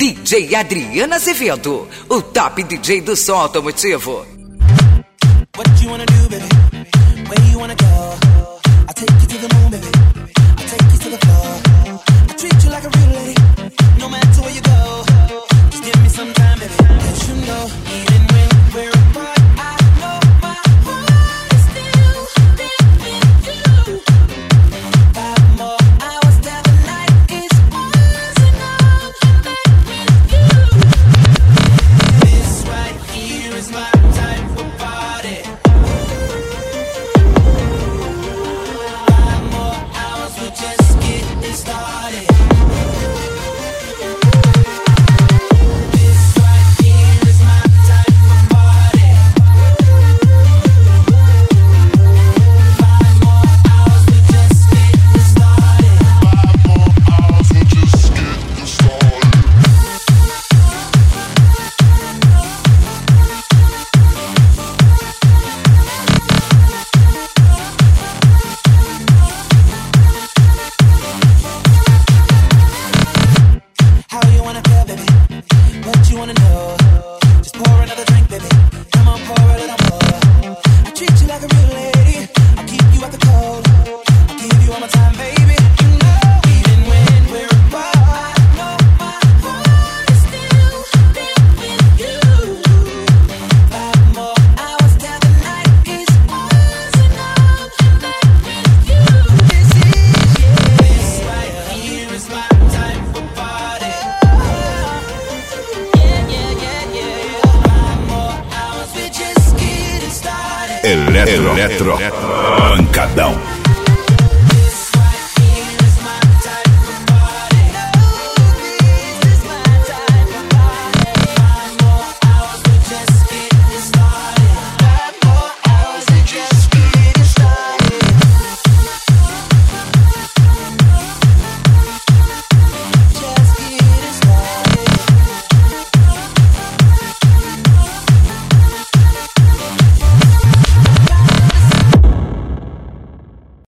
DJ Adriana Azevedo, o top DJ do som automotivo. What you wanna do, baby? Where you wanna go? I'll take you to the moon, baby. I'll take you to the floor. I'll treat you like a real lady, no matter where you go. Just give me some time, baby. Let you know, even when we're apart, I know my heart is still there with you. 5 more hours till the night is ours, and I'm with you. This right here is my type of party. 5 more hours, we're just getting started. This right here is my type of party. 5 more hours, we're just getting started. 5 more hours, we're just getting started. How you wanna feel, baby? What you wanna know? Just pour another drink, baby. Come on, pour a little more. I treat you like a real lady. I'll keep you out the cold. I'll give you all my time, baby. You know, even when we're apart, I know my heart is still there with you. 5 more hours till the night is ours, and I'm with you. This right here is my type of party. Eletro Pancadão.